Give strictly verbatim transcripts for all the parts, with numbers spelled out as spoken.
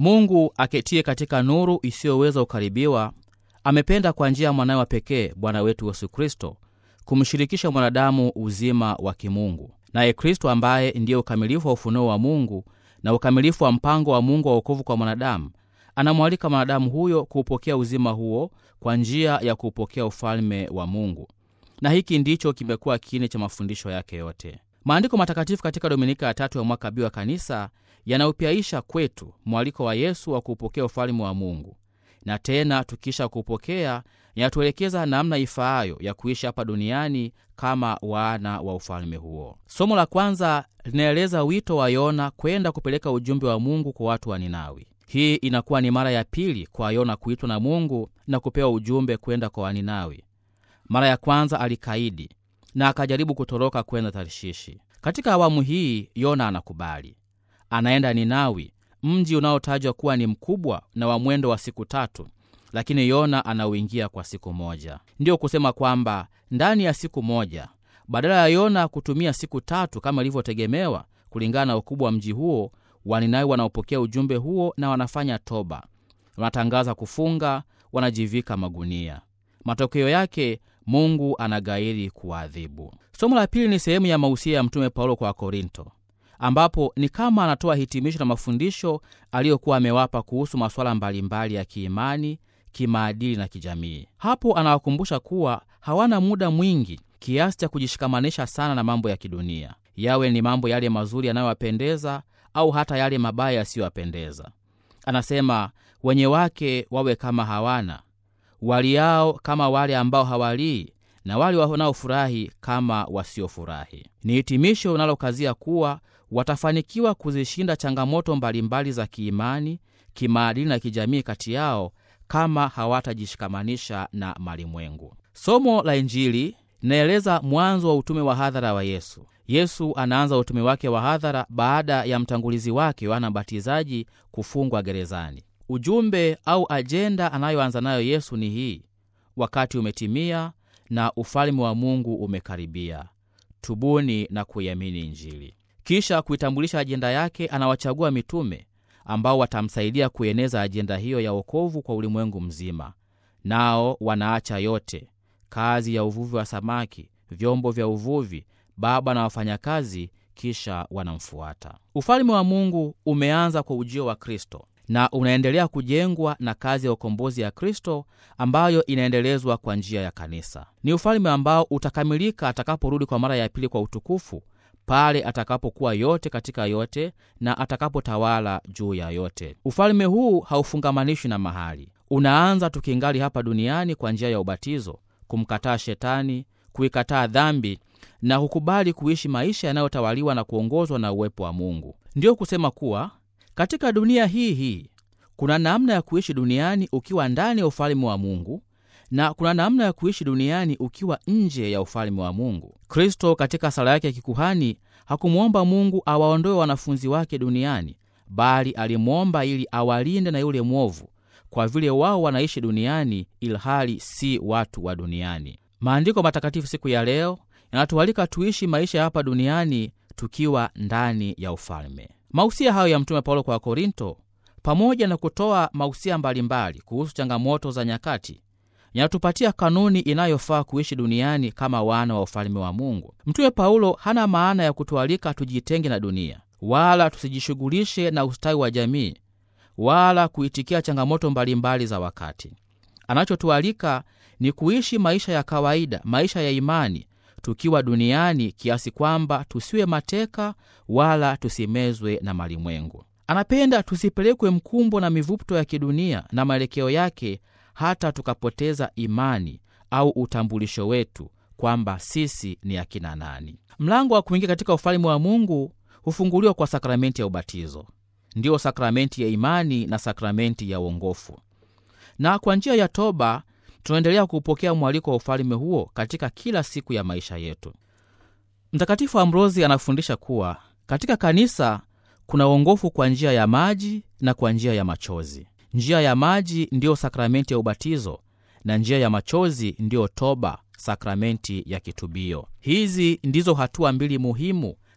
Mungu aketie katika nuru isiyoweza ukaribiwa amependa kwa njia ya mwanawe wa pekee Bwana wetu Yesu Kristo kumshirikisha mwanadamu uzima wa kimungu. Naye Kristo ambaye ndiye ukamilifu wa ufunuo wa Mungu na ukamilifu wa mpango wa Mungu wa wokovu kwa mwanadamu, anamwalika mwanadamu huyo kuupokea uzima huo kwa njia ya kuupokea ufalme wa Mungu. Na hiki ndicho kimekuwa kiini cha mafundisho yake yote. Maandiko matakatifu katika Dominika ya tatu ya mwaka B wa kanisa yanaupiaisha kwetu mwaliko wa Yesu wa kuupokea ufalme wa Mungu. Na tena tukisha kupokea, yanatuelekeza namna ifaayo ya kuishi hapa duniani kama wana wa ufalme huo. Somo la kwanza linaeleza wito wa Yona kwenda kupeleka ujumbe wa Mungu kwa watu wa Ninawi. Hii inakuwa ni mara ya pili kwa Yona kuitwa na Mungu na kupewa ujumbe kwenda kwa Waninawi. Mara ya kwanza alikaidi na akajaribu kutoroka kwenda Tarshishi. Katika awamu hii Yona anakubali. Anaenda Ninawi, mji unaotajwa kuwa ni mkubwa na wa mwendo wa siku tatu, lakini Yona anauingia kwa siku moja. Ndiyo kusema kwamba ndani ya siku moja, badala ya Yona kutumia siku tatu kama ilivyotegemewa kulingana na ukubwa wa mji huo, Waninawi wanaopokea ujumbe huo na wanafanya toba. Wanatangaza kufunga, wanajivika magunia. Matokeo yake Mungu anagairi kuadhibu. Somo la pili ni sehemu ya mahusia ya Mtume Paulo kwa Korinto, ambapo ni kama anatoa hitimisho na mafundisho aliyokuwa amewapa kuhusu masuala mbalimbali ya kiimani, kimaadili na kijamii. Hapo anawakumbusha kuwa hawana muda mwingi kiasi cha kujishikamanisha sana na mambo ya kidunia, yawe ni mambo yale mazuri yanayowapendeza au hata yale mabaya yasiyowapendeza. Anasema wenye wake wawe kama hawana, waliao kama wale ambao hawalii, na wale wanaofurahi kama wasiofurahi. Ni hitimisho unalokazia kuwa watafanikiwa kuzishinda changamoto mbalimbali za kiimani, kimaadili na kijamii kati yao kama hawatajishikamanisha na malimwengu. Somo la Injili linaeleza mwanzo wa utume wa hadhara wa Yesu. Yesu anaanza utume wake wa hadhara baada ya mtangulizi wake Yohana Mbatizaji kufungwa gerezani. Ujumbe au ajenda anayoanza nayo Yesu ni hii: wakati umetimia na ufalme wa Mungu umekaribia, tubuni na kuiamini Injili. Kisha kuitambulisha ajenda yake, anawachagua mitume ambao watamsaidia kueneza ajenda hiyo ya wokovu kwa ulimwengu mzima. Nao wanaacha yote, kazi ya uvuvi wa samaki, vyombo vya uvuvi, baba na wafanyakazi, kisha wanamfuata. Ufalme wa Mungu umeanza kwa ujio wa Kristo na unaendelea kujengwa na kazi ya ukombozi ya Kristo ambayo inaendelezwa kwa njia ya kanisa. Ni ufalme ambao utakamilika atakaporudi kwa mara ya pili kwa utukufu, pale atakapokuwa yote katika yote na atakapotawala juu ya yote. Ufalme huu haufungamanishwi na mahali. Unaanza tukingali hapa duniani kwa njia ya ubatizo, kumkataa shetani, kuikataa dhambi na kukubali kuishi maisha yanayotawaliwa na kuongozwa na uwepo wa Mungu. Ndiyo kusema kuwa katika dunia hii hii kuna namna ya kuishi duniani ukiwa ndani ya ufalme wa Mungu na kuna namna ya kuishi duniani ukiwa nje ya ufalme wa Mungu. Kristo katika sala yake ya kikuhani hakumuomba Mungu awaondoe wanafunzi wake duniani, bali alimuomba ili awalinde na yule mwovu, kwa vile wao wanaishi duniani ilhali si watu wa duniani. Maandiko matakatifu siku ya leo yanatualika tuishi maisha hapa duniani tukiwa ndani ya ufalme. Mahusia hayo ya Mtume Paulo kwa Korinto, pamoja na kutoa mahusia mbalimbali kuhusu changamoto za nyakati, yanatupatia kanuni inayofaa kuishi duniani kama wana wa ufalme wa Mungu. Mtume Paulo hana maana ya kutualika tujitenge na dunia, wala tusijishughulishe na ustawi wa jamii, wala kuitikia changamoto mbalimbali za wakati. Anachotualika ni kuishi maisha ya kawaida, maisha ya imani, tukiwa duniani, kiasi kwamba tusiwe mateka wala tusimezwe na malimwengu. Anapenda tusipelekwe mkumbo na mivuto ya kidunia na maelekeo yake, hata tukapoteza imani au utambulisho wetu kwamba sisi ni akina nani. Mlango wa kuingia katika ufalme wa Mungu hufunguliwa kwa sakramenti ya ubatizo. Ndiyo sakramenti ya imani na sakramenti ya uongofu. Na kwa njia ya toba tunaendelea kupokea mwaliko wa ufalme huo katika kila siku ya maisha yetu. Mtakatifu Ambrosi anafundisha kuwa katika kanisa kuna uongofu kwa njia ya maji na kwa njia ya machozi. Njia ya maji ndiyo sakramenti ya ubatizo na njia ya machozi ndiyo toba, sakramenti ya kitubio. Hizi ndizo hatua mbili muhimu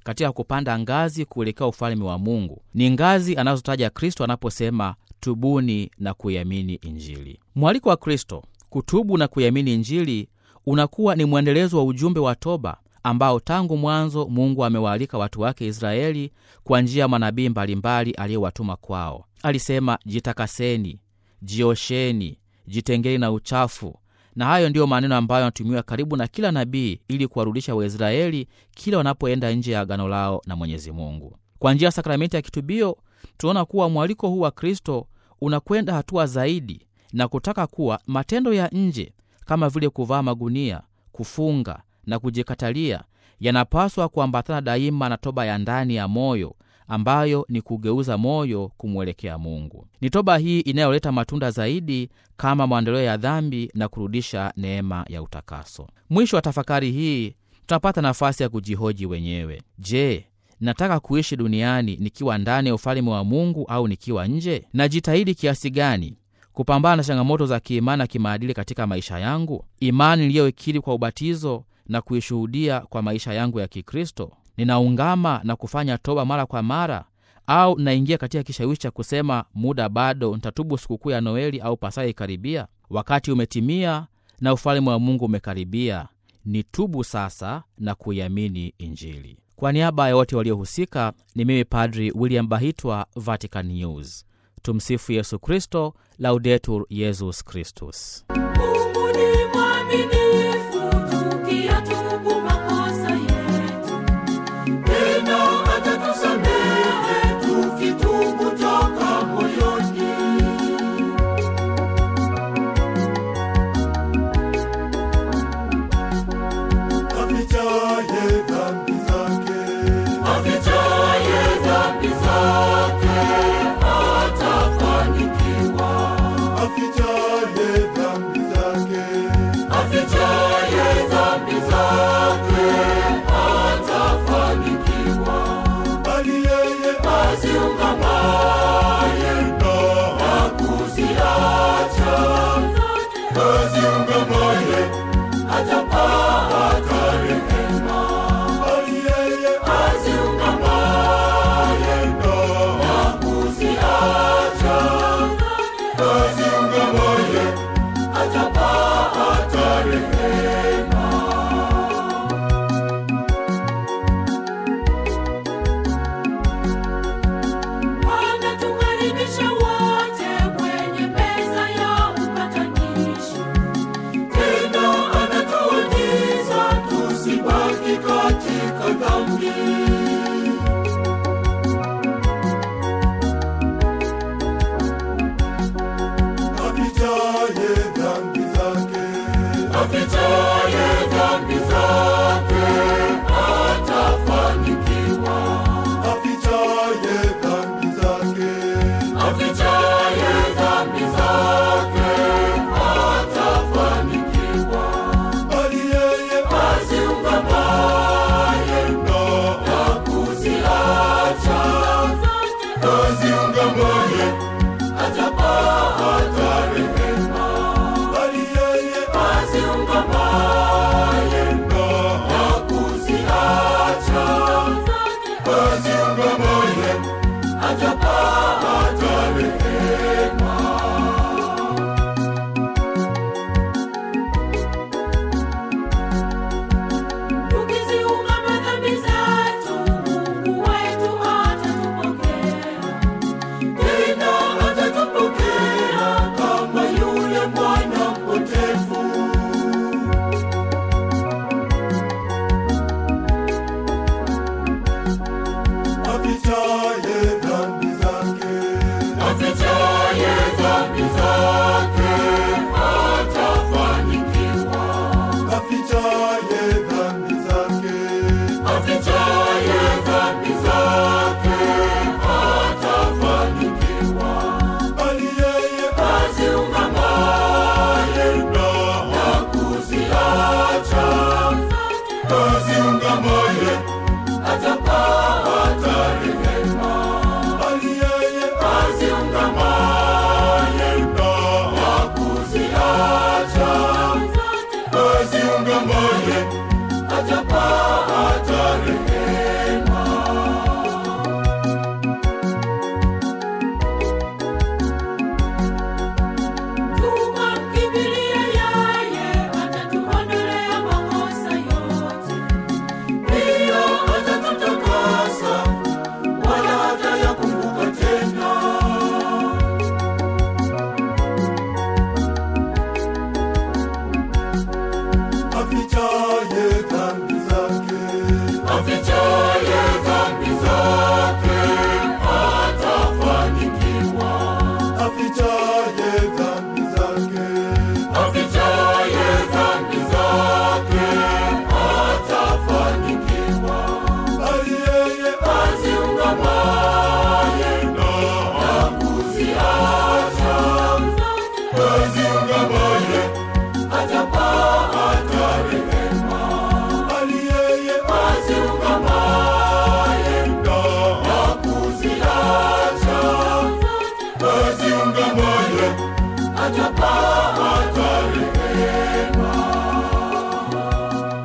katika kupanda ngazi kuelekea ufalme wa Mungu. Ni ngazi anazotaja Kristo anaposema tubuni na kuiamini Injili. Mwaliko wa Kristo kutubu na kuiamini Injili unakuwa ni mwendelezo wa ujumbe wa toba ambao tangu mwanzo Mungu amewaalika watu wake Israeli kwa njia ya manabii mbalimbali aliyowatuma kwao. Alisema, jitakaseni, jiosheni, jitengeni na uchafu. Na hayo ndiyo maneno ambayo yanatumiwa karibu na kila nabii ili kuwarudisha Waisraeli kila wanapoenda nje ya agano lao na Mwenyezi Mungu. Kwa njia ya sakramenti ya kitubio, tunaona kuwa mwaliko huu wa Kristo unakwenda hatua zaidi na kutaka kuwa matendo ya nje kama vile kuvaa magunia, kufunga na kujikatalia yanapaswa kuambatana daima na toba ya ndani ya moyo ambayo ni kugeuza moyo kumwelekea Mungu. Ni toba hii inayoleta matunda zaidi kama maendeleo ya dhambi na kurudisha neema ya utakaso. Mwisho wa tafakari hii tunapata nafasi ya kujihoji wenyewe. Je, nataka kuishi duniani nikiwa ndani ya ufalme wa Mungu au nikiwa nje? Najitahidi kiasi gani kupambana na changamoto za kiimani na kimaadili katika maisha yangu? Imani niliyoikiri kwa ubatizo na kuishuhudia kwa maisha yangu ya Kikristo, ninaungama na kufanya toba mara kwa mara, au naingia katika kishawishi cha kusema muda bado, nitatubu sikukuu ya Noeli au Pasaka ikaribia? Wakati umetimia na ufalme wa Mungu umekaribia, nitubu sasa na kuiamini Injili. Kwa niaba ya wote waliohusika, ni mimi Padri William Bahitwa, Vatican News. Tumsifu Yesu Kristo, Laudetur Jesus Christus. Mungu ni mwaminifu, tukiyatubu makosa yetu, tena atatusamehe tukitubu toka moyoni. Afichaye dhambi zake, afichaye dhambi zake atafanikiwa. Afichaye dhambi zake, afichaye dhambi zake atafanikiwa. Bali yeye aziungamaye na kuziacha, aziungamaye atapata rehema. Bali yeye aziungamaye na kuziacha, aziungamaye atapata rehema. Anatukaribisha wote kwenye meza ya upatanisho, tena anatuagiza tusibaki katika dhambi. Afichaye dhambi zake, afichaye dhambi zake atafanikiwa. Afichaye dhambi zake, afichaye dhambi zake atafanikiwa. Bali yeye aziungamaye na kuziacha, aziungamaye atapata rehema. Bali yeye aziungamaye na kuziacha, aziungamaye atapata rehema. Tukiziungama dhambi zetu, Mungu wetu atatupokea, tena atatupokea kama yule mwana mpotevu. Afichaye dhambi zake, aziungamaye atapata rehema, bali yeye aziungamaye na kuziacha aziungamaye atapata